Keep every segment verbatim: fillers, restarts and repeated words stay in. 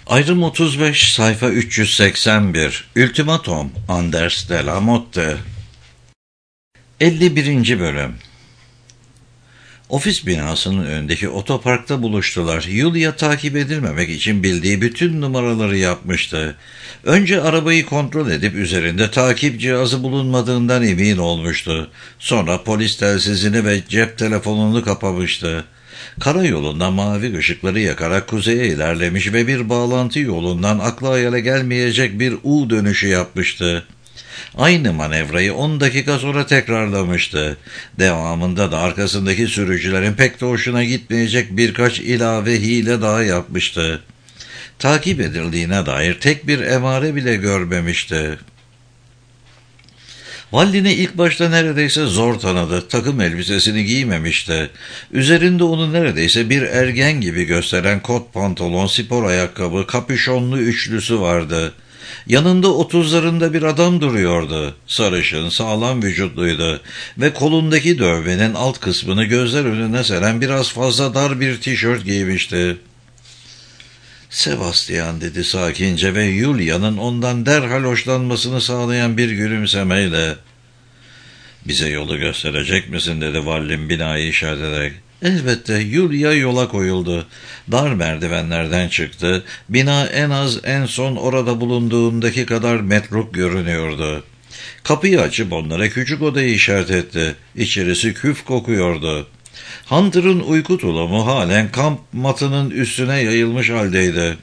Ayrım otuz beş, sayfa üç yüz seksen bir. Ultimatum, Anders de la Motte. elli birinci bölüm. Ofis binasının önündeki otoparkta buluştular. Yulia takip edilmemek için bildiği bütün numaraları yapmıştı. Önce arabayı kontrol edip üzerinde takip cihazı bulunmadığından emin olmuştu. Sonra polis telsizini ve cep telefonunu kapamıştı. Karayolunda mavi ışıkları yakarak kuzeye ilerlemiş ve bir bağlantı yolundan akla hayale gelmeyecek bir U dönüşü yapmıştı. Aynı manevrayı on dakika sonra tekrarlamıştı. Devamında da arkasındaki sürücülerin pek de hoşuna gitmeyecek birkaç ilave hile daha yapmıştı. Takip edildiğine dair tek bir emare bile görmemişti. Valli'ni ilk başta neredeyse zor tanıdı. Takım elbisesini giymemişti. Üzerinde onu neredeyse bir ergen gibi gösteren kot pantolon, spor ayakkabı, kapüşonlu üçlüsü vardı. Yanında otuzlarında bir adam duruyordu. Sarışın, sağlam vücutluydu ve kolundaki dövmenin alt kısmını gözler önüne seren biraz fazla dar bir tişört giymişti. "Sebastian," dedi sakince ve Yulia'nın ondan derhal hoşlanmasını sağlayan bir gülümsemeyle. "Bize yolu gösterecek misin?" dedi Vallim binayı işaret ederek. Elbette. Yulia yola koyuldu. Dar merdivenlerden çıktı. Bina en az en son orada bulunduğundaki kadar metruk görünüyordu. Kapıyı açıp onlara küçük odayı işaret etti. İçerisi küf kokuyordu. Hunter'ın uyku tulumu halen kamp matının üstüne yayılmış haldeydi.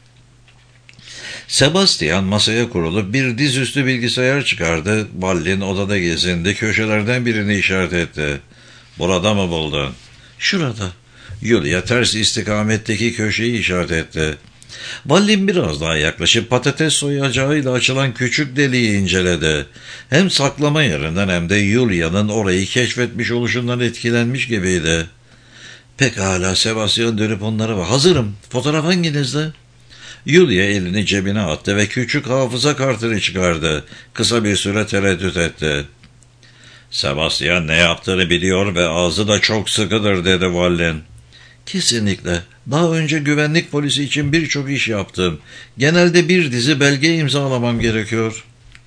Sebastian masaya kurulup bir dizüstü bilgisayar çıkardı. Wallin odada gezindi. Köşelerden birini işaret etti. "Burada mı buldun?" "Şurada." Yulia ters istikametteki köşeyi işaret etti. Wallin biraz daha yaklaşıp patates soyacağıyla açılan küçük deliği inceledi. Hem saklama yerinden hem de Yulia'nın orayı keşfetmiş oluşundan etkilenmiş gibiydi. "Pekala." Sebastian dönüp onlara bak. "Hazırım. Fotoğraf hanginizde?" Yulia elini cebine attı ve küçük hafıza kartını çıkardı. Kısa bir süre tereddüt etti. "Sebastian ne yaptığını biliyor ve ağzı da çok sıkıdır," dedi Wallin. "Kesinlikle. Daha önce güvenlik polisi için birçok iş yaptım. Genelde bir dizi belge imzalamam gerekiyor."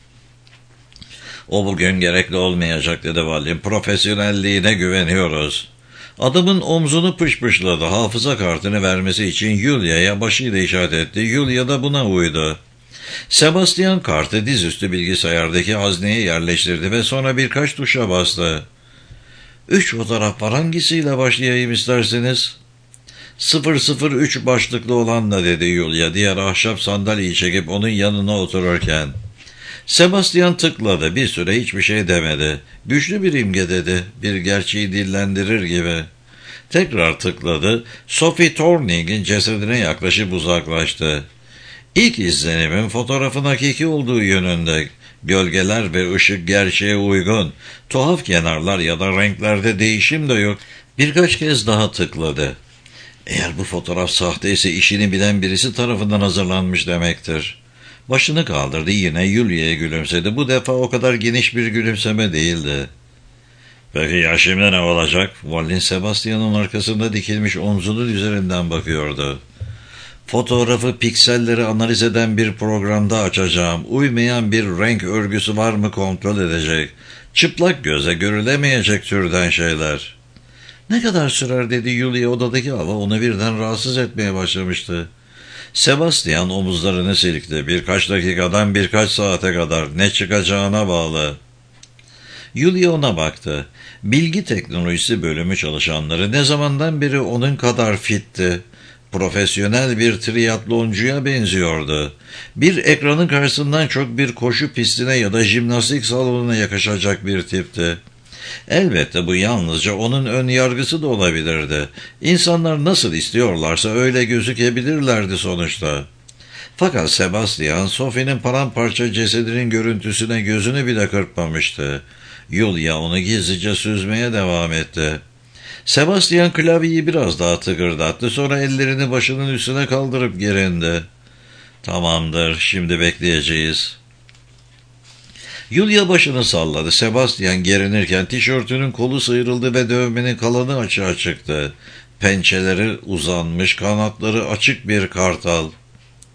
"O bugün gerekli olmayacak," dedi Wallin. "Profesyonelliğine güveniyoruz." Adamın omzunu pışpışladı. Hafıza kartını vermesi için Yulia'ya başıyla işaret etti. Yulia da buna uydu. Sebastian kartı dizüstü bilgisayardaki hazneye yerleştirdi ve sonra birkaç tuşa bastı. "Üç fotoğraf var. Hangisiyle başlayayım isterseniz?" sıfır sıfır üç başlıklı olanla," dedi Yulia diğer ahşap sandalyeyi çekip onun yanına otururken. Sebastian tıkladı. Bir süre hiçbir şey demedi. "Güçlü bir imge," dedi. Bir gerçeği dillendirir gibi. Tekrar tıkladı. Sophie Torning'in cesedine yaklaşıp uzaklaştı. İlk izlenimin fotoğrafın hakiki olduğu yönünde. Gölgeler ve ışık gerçeğe uygun. Tuhaf kenarlar ya da renklerde değişim de yok. Birkaç kez daha tıkladı. Eğer bu fotoğraf sahte ise işini bilen birisi tarafından hazırlanmış demektir. Başını kaldırdı, yine Yulia'ya gülümsedi. Bu defa o kadar geniş bir gülümseme değildi. "Peki ya şimdi ne olacak?" Wallin Sebastian'ın arkasında dikilmiş omzunun üzerinden bakıyordu. "Fotoğrafı pikselleri analiz eden bir programda açacağım. Uymayan bir renk örgüsü var mı kontrol edecek. Çıplak göze görülemeyecek türden şeyler." "Ne kadar sürer?" dedi Yulia. Odadaki hava onu birden rahatsız etmeye başlamıştı. Sebastian omuzlarını silkti. "Birkaç dakikadan birkaç saate kadar. Ne çıkacağına bağlı." Yulia ona baktı. Bilgi teknolojisi bölümü çalışanları ne zamandan beri onun kadar fitti. Profesyonel bir triatloncuya benziyordu. Bir ekranın karşısından çok bir koşu pistine ya da jimnastik salonuna yakışacak bir tipti. Elbette bu yalnızca onun ön yargısı da olabilirdi. İnsanlar nasıl istiyorlarsa öyle gözükebilirlerdi sonuçta. Fakat Sebastian, Sophie'nin paramparça cesedinin görüntüsüne gözünü bile kırpmamıştı. Yulia onu gizlice süzmeye devam etti. Sebastian klavyeyi biraz daha tıkırdattı, sonra ellerini başının üstüne kaldırıp gerindi. "Tamamdır, şimdi bekleyeceğiz." Yulia başını salladı. Sebastian gerinirken tişörtünün kolu sıyrıldı ve dövmenin kalanı açığa çıktı. Pençeleri uzanmış, kanatları açık bir kartal.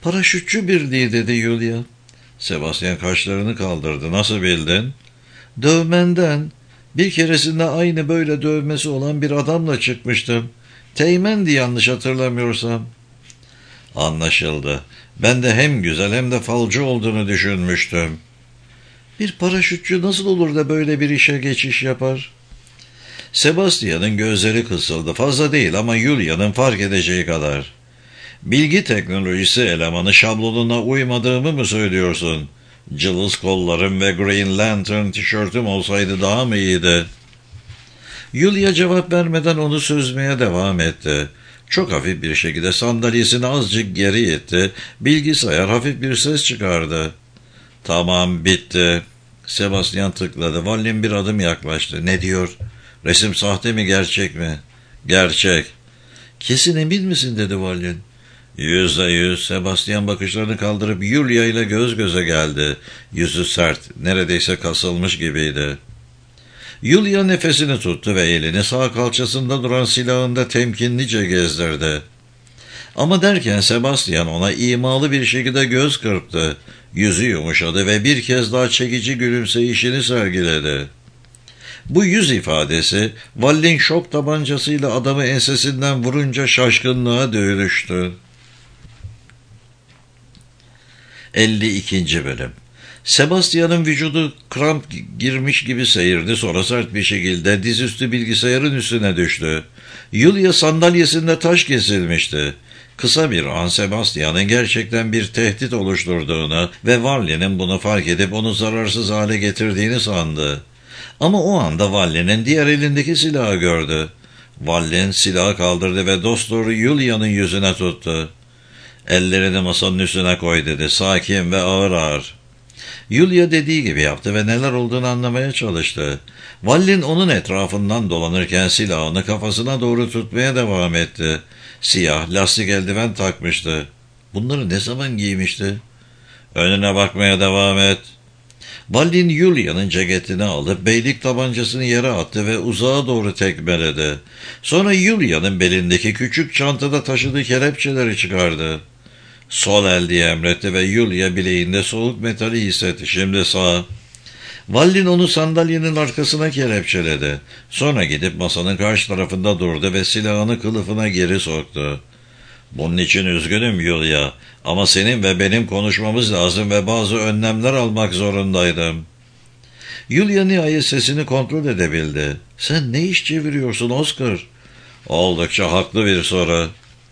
Paraşütçü birliği dedi Yulia. Sebastian kaşlarını kaldırdı. Nasıl bildin? Dövmenden. Bir keresinde aynı böyle dövmesi olan bir adamla çıkmıştım. Teğmendi yanlış hatırlamıyorsam. Anlaşıldı. Ben de hem güzel hem de falcı olduğunu düşünmüştüm. Bir paraşütçü nasıl olur da böyle bir işe geçiş yapar? Sebastian'ın gözleri kısıldı. Fazla değil ama Yulia'nın fark edeceği kadar. Bilgi teknolojisi elemanı şablonuna uymadığımı mı söylüyorsun? Cılız kollarım ve Green Lantern tişörtüm olsaydı daha mı iyiydi? Yulia cevap vermeden onu süzmeye devam etti. Çok hafif bir şekilde sandalyesini azıcık geri itti. Bilgisayar hafif bir ses çıkardı. Tamam, bitti. Sebastian tıkladı. Wallin bir adım yaklaştı. Ne diyor? Resim sahte mi, gerçek mi? Gerçek. Kesin emin misin dedi Wallin. Yüzde yüz. Sebastian bakışlarını kaldırıp Yulia ile göz göze geldi. Yüzü sert, neredeyse kasılmış gibiydi. Yulia nefesini tuttu ve elini sağ kalçasında duran silahında temkinlice gezdirdi. Ama derken Sebastian ona imalı bir şekilde göz kırptı. Yüzü yumuşadı ve bir kez daha çekici gülümseyişini sergiledi. Bu yüz ifadesi, Wallin şok tabancasıyla adamı ensesinden vurunca şaşkınlığa dönüştü. elli ikinci bölüm. Sebastian'ın vücudu kramp girmiş gibi seyirdi, sonra sert bir şekilde dizüstü bilgisayarın üstüne düştü. Yulia sandalyesinde taş kesilmişti. Kısa bir an Sebastian'ın gerçekten bir tehdit oluşturduğunu ve Wallin'in bunu fark edip onu zararsız hale getirdiğini sandı. Ama o anda Wallin'in diğer elindeki silahı gördü. Wallin silahı kaldırdı ve dostları Yulia'nın yüzüne tuttu. Ellerini masanın üstüne koy dedi, sakin ve ağır ağır. Yulia dediği gibi yaptı ve neler olduğunu anlamaya çalıştı. Wallin onun etrafından dolanırken silahını kafasına doğru tutmaya devam etti. Siyah lastik eldiven takmıştı. Bunları ne zaman giymişti? Önüne bakmaya devam et. Wallin Yulia'nın ceketini alıp beylik tabancasını yere attı ve uzağa doğru tekmeledi. Sonra Yulia'nın belindeki küçük çantada taşıdığı kelepçeleri çıkardı. Sol el diye emretti ve Yulia bileğinde soğuk metali hissetti. Şimdi sağ. Wallin onu sandalyenin arkasına kelepçeledi. Sonra gidip masanın karşı tarafında durdu ve silahını kılıfına geri soktu. Bunun için üzgünüm Yulia, ama senin ve benim konuşmamız lazım ve bazı önlemler almak zorundaydım. Yulia nihayet sesini kontrol edebildi. Sen ne iş çeviriyorsun Oscar? Oldukça haklı bir soru.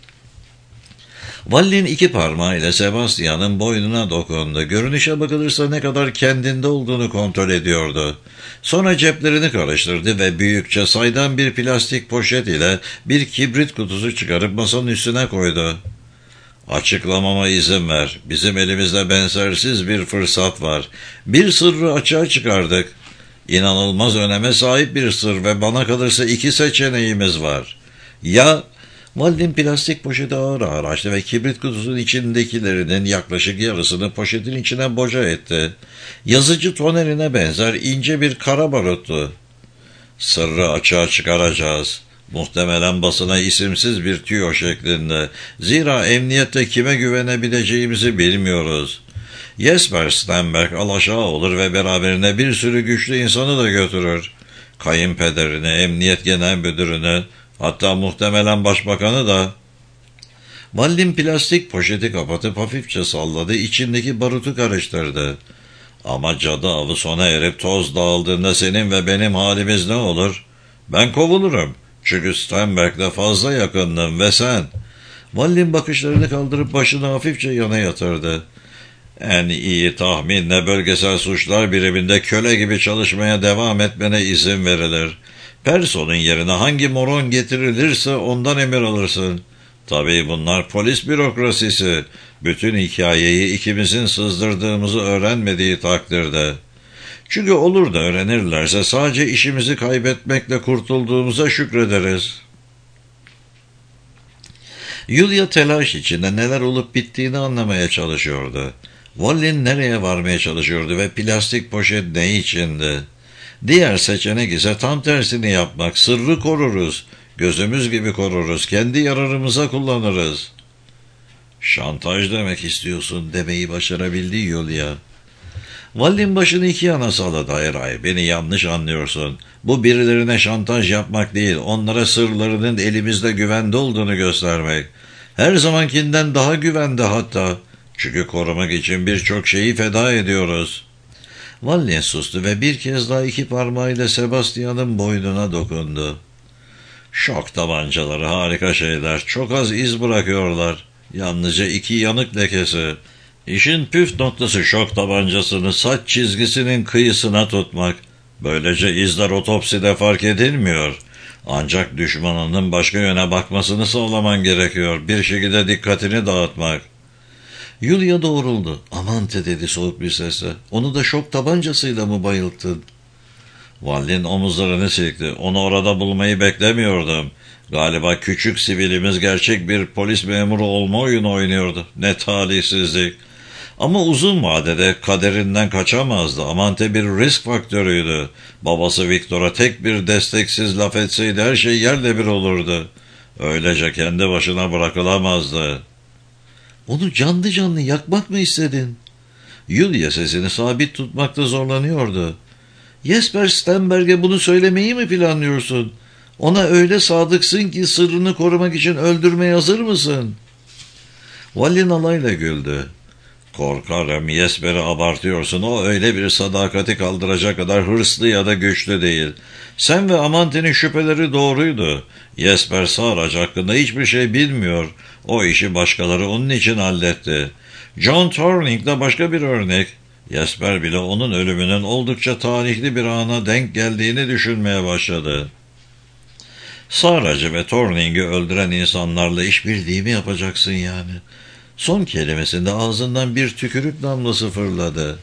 Wallin iki parmağıyla Sebastian'ın boynuna dokundu. Görünüşe bakılırsa ne kadar kendinde olduğunu kontrol ediyordu. Sonra ceplerini karıştırdı ve büyükçe saydam bir plastik poşet ile bir kibrit kutusu çıkarıp masanın üstüne koydu. Açıklamama izin ver. Bizim elimizde benzersiz bir fırsat var. Bir sırrı açığa çıkardık. İnanılmaz öneme sahip bir sır ve bana kalırsa iki seçeneğimiz var. Ya... Wallin plastik poşeti ağır ağır açtı ve kibrit kutusunun içindekilerinin yaklaşık yarısını poşetin içine boca etti. Yazıcı tonerine benzer ince bir kara baruttu. Sırrı açığa çıkaracağız. Muhtemelen basına isimsiz bir tüyo şeklinde. Zira emniyette kime güvenebileceğimizi bilmiyoruz. Jesper Stenberg alaşağı olur ve beraberine bir sürü güçlü insanı da götürür. Kayınpederini, emniyet genel müdürünü, hatta muhtemelen başbakanı da. Wallin plastik poşeti kapatıp hafifçe salladı, içindeki barutu karıştırdı. Ama cadı avı sona erip toz dağıldığında senin ve benim halimiz ne olur? Ben kovulurum. Çünkü Stenberg'le fazla yakındım ve sen... Wallin bakışlarını kaldırıp başını hafifçe yana yatırdı. En iyi tahminle bölgesel suçlar biriminde köle gibi çalışmaya devam etmene izin verilir. Person'un yerine hangi moron getirilirse ondan emir alırsın. Tabii bunlar polis bürokrasisi. Bütün hikayeyi ikimizin sızdırdığımızı öğrenmediği takdirde. Çünkü olur da öğrenirlerse sadece işimizi kaybetmekle kurtulduğumuza şükrederiz. Yulia telaş içinde neler olup bittiğini anlamaya çalışıyordu. Wallin nereye varmaya çalışıyordu ve plastik poşet ne içindi? Diğer seçenek ise tam tersini yapmak. Sırrı koruruz. Gözümüz gibi koruruz. Kendi yararımıza kullanırız. Şantaj demek istiyorsun demeyi başarabildi Yulia. Wallin başını iki yana salladı. Hayır hayır, beni yanlış anlıyorsun. Bu birilerine şantaj yapmak değil, onlara sırlarının elimizde güvende olduğunu göstermek. Her zamankinden daha güvende hatta. Çünkü korumak için birçok şeyi feda ediyoruz. Wallin sustu ve bir kez daha iki parmağıyla Sebastian'ın boynuna dokundu. Şok tabancaları harika şeyler. Çok az iz bırakıyorlar. Yalnızca iki yanık lekesi. İşin püf noktası şok tabancasını saç çizgisinin kıyısına tutmak. Böylece izler otopside fark edilmiyor. Ancak düşmanının başka yöne bakmasını sağlaman gerekiyor. Bir şekilde dikkatini dağıtmak. Yulia doğruldu. Amante dedi soğuk bir sesle. Onu da şok tabancasıyla mı bayılttın? Wallin omuzlarını silkti. Onu orada bulmayı beklemiyordum. Galiba küçük sivilimiz gerçek bir polis memuru olma oyunu oynuyordu. Ne talihsizlik. Ama uzun vadede kaderinden kaçamazdı. Amante bir risk faktörüydü. Babası Victor'a tek bir desteksiz laf etseydi her şey yerle bir olurdu. Öylece kendi başına bırakılamazdı. Onu canlı canlı yakmak mı istedin? Yulia sesini sabit tutmakta zorlanıyordu. Jesper Stenberg'e bunu söylemeyi mi planlıyorsun? Ona öyle sadıksın ki sırrını korumak için öldürmeye hazır mısın? Wallin alayla güldü. Korkarım Jesper'i abartıyorsun. O öyle bir sadakati kaldıracak kadar hırslı ya da güçlü değil. Sen ve Amante'nin şüpheleri doğruydu. Jesper Saraj hakkında hiçbir şey bilmiyor. O işi başkaları onun için halletti. John Turning da başka bir örnek. Jesper bile onun ölümünün oldukça tarihli bir ana denk geldiğini düşünmeye başladı. Saraj'ı ve Turning'i öldüren insanlarla işbirliği mi yapacaksın yani? Son kelimesinde ağzından bir tükürük damlası fırladı.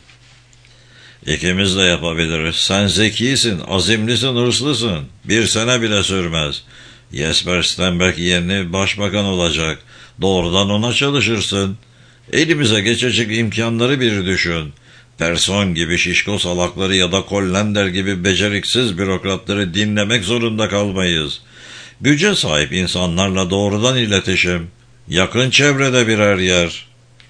İkimiz de yapabiliriz. Sen zekisin, azimlisin, hırslısın. Bir sene bile sürmez. Jesper Stenberg yeni başbakan olacak. Doğrudan ona çalışırsın. Elimize geçecek imkanları bir düşün. Person gibi şişko salakları ya da Kollender gibi beceriksiz bürokratları dinlemek zorunda kalmayız. Güce sahip insanlarla doğrudan iletişim. Yakın çevrede birer yer.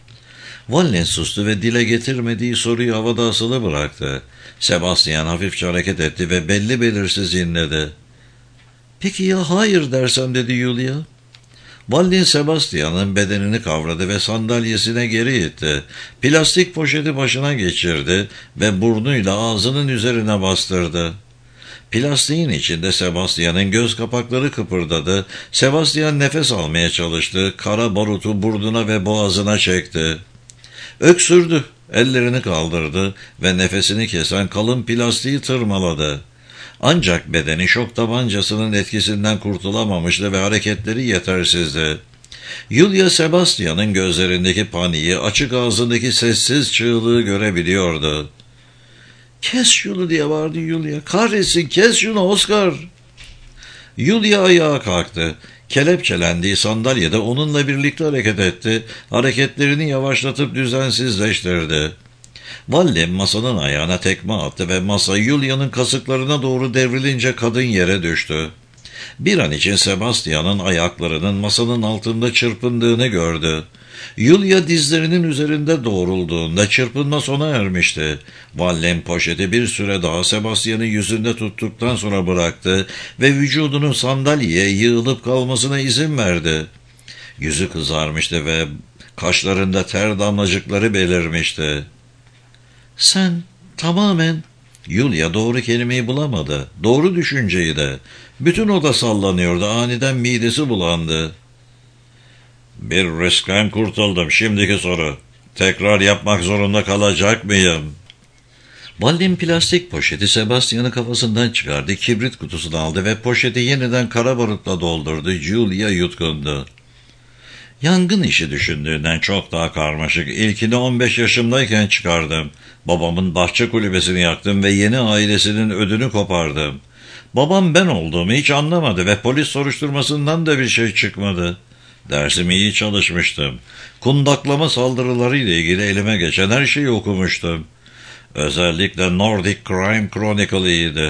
Wallin sustu ve dile getirmediği soruyu havada asılı bıraktı. Sebastian hafifçe hareket etti ve belli belirsiz inledi. Peki ya hayır dersem dedi Yulia. Wallin Sebastian'ın bedenini kavradı ve sandalyesine geri itti. Plastik poşeti başına geçirdi ve burnuyla ağzının üzerine bastırdı. Plastiğin içinde Sebastian'ın göz kapakları kıpırdadı. Sebastian nefes almaya çalıştı. Kara barutu burnuna ve boğazına çekti. Öksürdü. Ellerini kaldırdı ve nefesini kesen kalın plastiği tırmaladı. Ancak bedeni şok tabancasının etkisinden kurtulamamıştı ve hareketleri yetersizdi. Yulia Sebastian'ın gözlerindeki paniği, açık ağzındaki sessiz çığlığı görebiliyordu. "Kes şunu!" diye bağırdı Yulia. "Kahretsin, kes şunu Oscar!" Yulia ayağa kalktı. Kelepçelendiği sandalyede onunla birlikte hareket etti. Hareketlerini yavaşlatıp düzensizleştirdi. Wallin masanın ayağına tekme attı ve masa Yulia'nın kasıklarına doğru devrilince kadın yere düştü. Bir an için Sebastian'ın ayaklarının masanın altında çırpındığını gördü. Yulia dizlerinin üzerinde doğrulduğunda çırpınma sona ermişti. Wallin poşeti bir süre daha Sebastian'ın yüzünde tuttuktan sonra bıraktı ve vücudunun sandalyeye yığılıp kalmasına izin verdi. Yüzü kızarmıştı ve kaşlarında ter damlacıkları belirmişti. "Sen tamamen..." Yulia doğru kelimeyi bulamadı. Doğru düşünceyi de. Bütün oda sallanıyordu. Aniden midesi bulandı. "Bir riskten kurtuldum. Şimdiki soru. Tekrar yapmak zorunda kalacak mıyım?" Wallin plastik poşeti Sebastian'ın kafasından çıkardı. Kibrit kutusunu aldı ve poşeti yeniden kara barutla doldurdu. Julia yutkundu. Yangın işi düşündüğünden çok daha karmaşık. İlkini on beş yaşımdayken çıkardım. Babamın bahçe kulübesini yaktım ve yeni ailesinin ödünü kopardım. Babam ben olduğumu hiç anlamadı ve polis soruşturmasından da bir şey çıkmadı. Dersimi iyi çalışmıştım. Kundaklama saldırıları ile ilgili elime geçen her şeyi okumuştum. Özellikle Nordic Crime Chronicle'ıydı.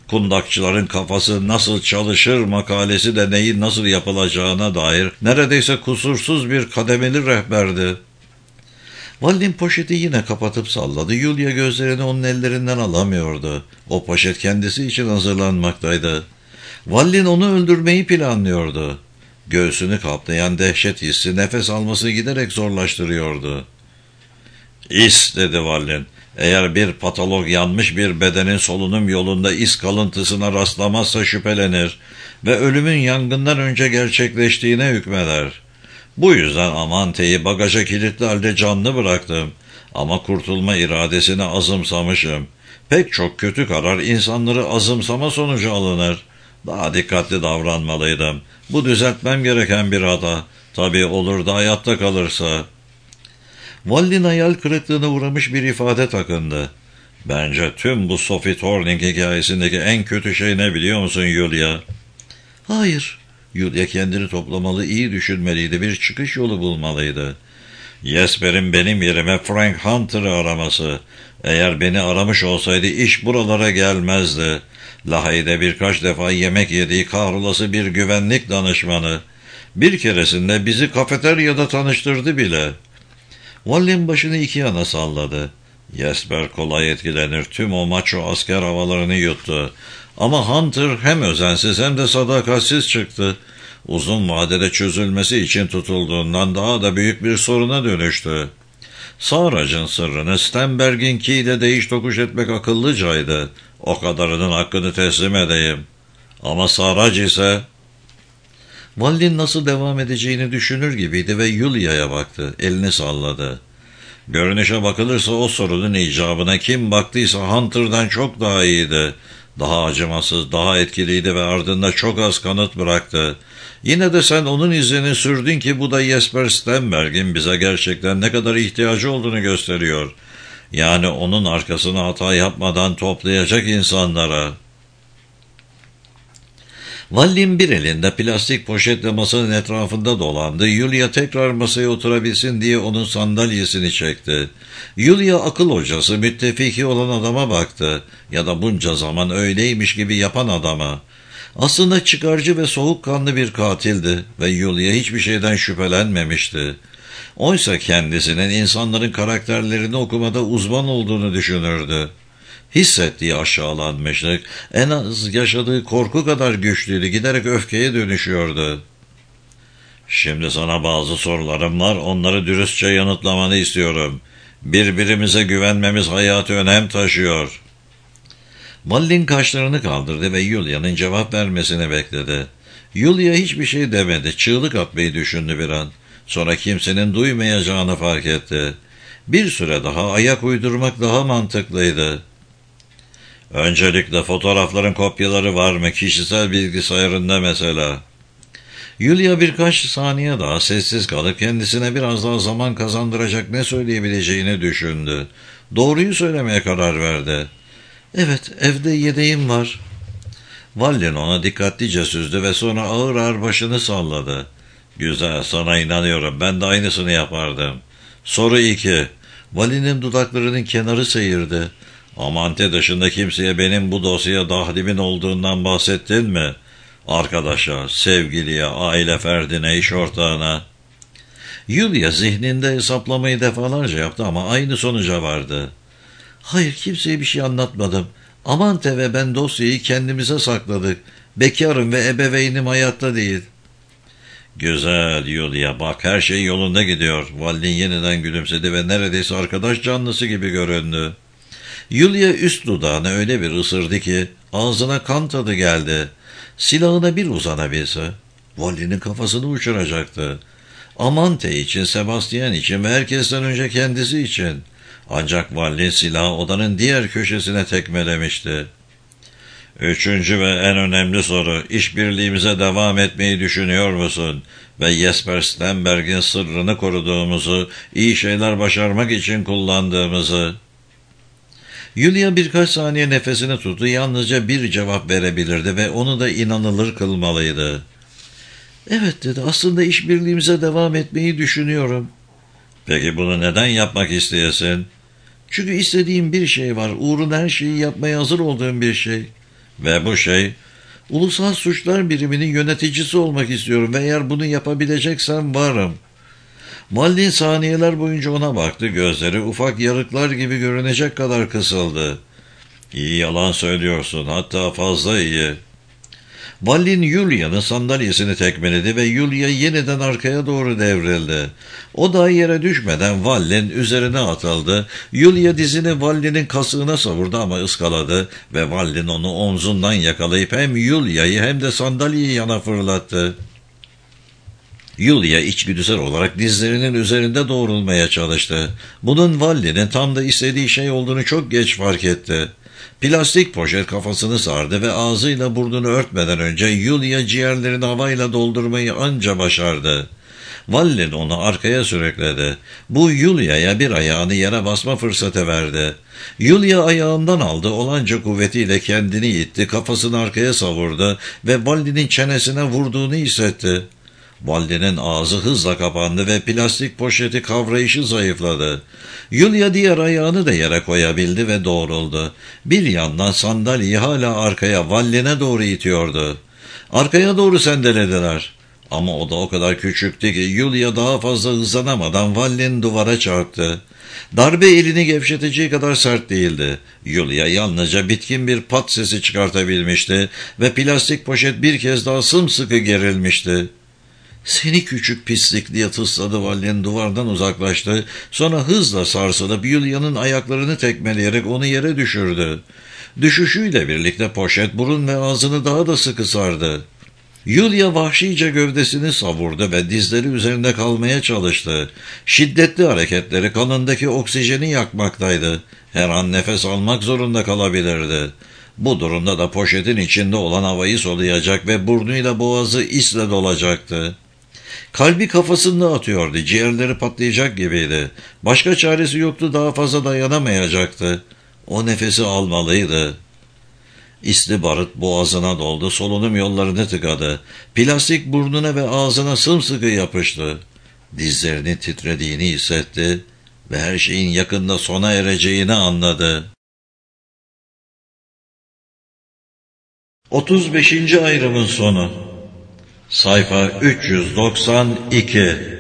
Kundakçıların kafası nasıl çalışır makalesi de neyin nasıl yapılacağına dair neredeyse kusursuz bir kademeli rehberdi. Wallin poşeti yine kapatıp salladı. Yulia gözlerini onun ellerinden alamıyordu. O poşet kendisi için hazırlanmaktaydı. Wallin onu öldürmeyi planlıyordu. Göğsünü kaplayan dehşet hissi nefes alması giderek zorlaştırıyordu. "İs," dedi Wallin. "Eğer bir patolog yanmış bir bedenin solunum yolunda iz kalıntısına rastlamazsa şüphelenir ve ölümün yangından önce gerçekleştiğine hükmeder. Bu yüzden Amante'yi bagaja kilitli halde canlı bıraktım. Ama kurtulma iradesini azımsamışım. Pek çok kötü karar insanları azımsama sonucu alınır. Daha dikkatli davranmalıydım. Bu düzeltmem gereken bir hata. Tabii olur da hayatta kalırsa." Wallin hayal kırıklığına uğramış bir ifade takındı. "Bence tüm bu Sophie Thorning hikayesindeki en kötü şey ne biliyor musun Yulia?" "Hayır." Yulia kendini toplamalı, iyi düşünmeliydi, bir çıkış yolu bulmalıydı. "Jesper'in benim yerime Frank Hunter'ı araması. Eğer beni aramış olsaydı iş buralara gelmezdi. Lahey'de birkaç defa yemek yediği kahrolası bir güvenlik danışmanı. Bir keresinde bizi kafeteryada tanıştırdı bile." Wallin başını iki yana salladı. Jesper kolay etkilenir, tüm o maço asker havalarını yuttu. Ama Hunter hem özensiz hem de sadakatsiz çıktı. Uzun vadede çözülmesi için tutulduğundan daha da büyük bir soruna dönüştü. Sarac'ın sırrını Stenberg'inkiyle değiş tokuş etmek akıllıcaydı. O kadarının hakkını teslim edeyim. Ama Sarac ise... Wallin nasıl devam edeceğini düşünür gibiydi ve Yulia'ya baktı. Elini salladı. Görünüşe bakılırsa o sorunun icabına kim baktıysa Hunter'dan çok daha iyiydi. Daha acımasız, daha etkiliydi ve ardında çok az kanıt bıraktı. Yine de sen onun izini sürdün ki bu da Jesper Stenberg'in bize gerçekten ne kadar ihtiyacı olduğunu gösteriyor. Yani onun arkasına hata yapmadan toplayacak insanlara. Wallin bir elinde plastik poşetle masanın etrafında dolandı. Yulia tekrar masaya oturabilsin diye onun sandalyesini çekti. Yulia akıl hocası, müttefiki olan adama baktı. Ya da bunca zaman öyleymiş gibi yapan adama. Aslında çıkarcı ve soğukkanlı bir katildi ve Yulia hiçbir şeyden şüphelenmemişti. Oysa kendisinin insanların karakterlerini okumada uzman olduğunu düşünürdü. Hissettiği aşağılanmışlık en az yaşadığı korku kadar güçlüydü, giderek öfkeye dönüşüyordu. "Şimdi sana bazı sorularım var, onları dürüstçe yanıtlamanı istiyorum. Birbirimize güvenmemiz hayati önem taşıyor." Wallin kaşlarını kaldırdı ve Yulia'nın cevap vermesini bekledi. Yulia hiçbir şey demedi, çığlık atmayı düşündü bir an. Sonra kimsenin duymayacağını fark etti. Bir süre daha ayak uydurmak daha mantıklıydı. "Öncelikle fotoğrafların kopyaları var mı? Kişisel bilgisayarında mesela." Yulia birkaç saniye daha sessiz kalıp kendisine biraz daha zaman kazandıracak ne söyleyebileceğini düşündü. Doğruyu söylemeye karar verdi. "Evet, evde yedeğim var." Wallin ona dikkatlice süzdü ve sonra ağır ağır başını salladı. "Güzel, sana inanıyorum. Ben de aynısını yapardım." Soru iki. Wallin'in dudaklarının kenarı seyirdi. "Amante dışında kimseye benim bu dosyaya dahlimin olduğundan bahsettin mi? Arkadaşa, sevgiliye, aile ferdine, iş ortağına?" Yulia zihninde hesaplamayı defalarca yaptı ama aynı sonuca vardı. "Hayır, kimseye bir şey anlatmadım. Amante ve ben dosyayı kendimize sakladık. Bekarım ve ebeveynim hayatta değil." "Güzel Yulia, bak her şey yolunda gidiyor." Wallin yeniden gülümsedi ve neredeyse arkadaş canlısı gibi göründü. Yulia üst dudağına öyle bir ısırdı ki ağzına kan tadı geldi. Silahına bir uzanabilse Wallin'in kafasını uçuracaktı. Amante için, Sebastian için ve herkesten önce kendisi için. Ancak Wallin silahı odanın diğer köşesine tekmelemişti. "Üçüncü ve en önemli soru, işbirliğimize devam etmeyi düşünüyor musun? Ve Jesper Stenberg'in sırrını koruduğumuzu, iyi şeyler başarmak için kullandığımızı?" Yulia birkaç saniye nefesini tuttu, yalnızca bir cevap verebilirdi ve onu da inanılır kılmalıydı. "Evet," dedi, "aslında işbirliğimize devam etmeyi düşünüyorum." "Peki bunu neden yapmak isteyesin?" "Çünkü istediğim bir şey var, uğruna her şeyi yapmaya hazır olduğum bir şey." Ve bu şey, ulusal suçlar biriminin yöneticisi olmak istiyorum ve eğer bunu yapabileceksem varım. Wallin saniyeler boyunca ona baktı, gözleri ufak yarıklar gibi görünecek kadar kısıldı. İyi yalan söylüyorsun, hatta fazla iyi. Wallin Yulia'nın sandalyesini tekmeledi ve Yulia yeniden arkaya doğru devrildi. O da yere düşmeden Wallin üzerine atıldı. Yulia dizini Wallin'in kasığına savurdu ama ıskaladı ve Wallin onu omzundan yakalayıp hem Yulia'yı hem de sandalyeyi yana fırlattı. Yulia içgüdüsel olarak dizlerinin üzerinde doğrulmaya çalıştı. Bunun Wallin'in tam da istediği şey olduğunu çok geç fark etti. Plastik poşet kafasını sardı ve ağzıyla burnunu örtmeden önce Yulia ciğerlerini havayla doldurmayı anca başardı. Wallin onu arkaya sürükledi. Bu Yulia'ya bir ayağını yere basma fırsatı verdi. Yulia ayağından aldı, olanca kuvvetiyle kendini itti, kafasını arkaya savurdu ve Wallin'in çenesine vurduğunu hissetti. Wallin'in ağzı hızla kapandı ve plastik poşeti kavrayışı zayıfladı. Yulia diğer ayağını da yere koyabildi ve doğruldu. Bir yandan sandalyeyi hala arkaya Wallin'e doğru itiyordu. Arkaya doğru sendelediler. Ama o da o kadar küçüktü ki Yulia daha fazla hızlanamadan Wallin duvara çarptı. Darbe elini gevşeteceği kadar sert değildi. Yulia yalnızca bitkin bir pat sesi çıkartabilmişti ve plastik poşet bir kez daha sımsıkı gerilmişti. "Seni küçük pislik" diye tısladı Wallin, duvardan uzaklaştı. Sonra hızla sarsılıp Yulia'nın ayaklarını tekmeleyerek onu yere düşürdü. Düşüşüyle birlikte poşet burun ve ağzını daha da sıkı sardı. Yulia vahşice gövdesini savurdu ve dizleri üzerinde kalmaya çalıştı. Şiddetli hareketleri kanındaki oksijeni yakmaktaydı. Her an nefes almak zorunda kalabilirdi. Bu durumda da poşetin içinde olan havayı soluyacak ve burnuyla boğazı isle dolacaktı. Kalbi kafasında atıyordu, ciğerleri patlayacak gibiydi. Başka çaresi yoktu, daha fazla dayanamayacaktı. O nefesi almalıydı. İsli barut boğazına doldu, solunum yollarını tıkadı. Plastik burnuna ve ağzına sımsıkı yapıştı. Dizlerinin titrediğini hissetti ve her şeyin yakında sona ereceğini anladı. otuz beşinci ayrımın sonu. Sayfa üç yüz doksan iki.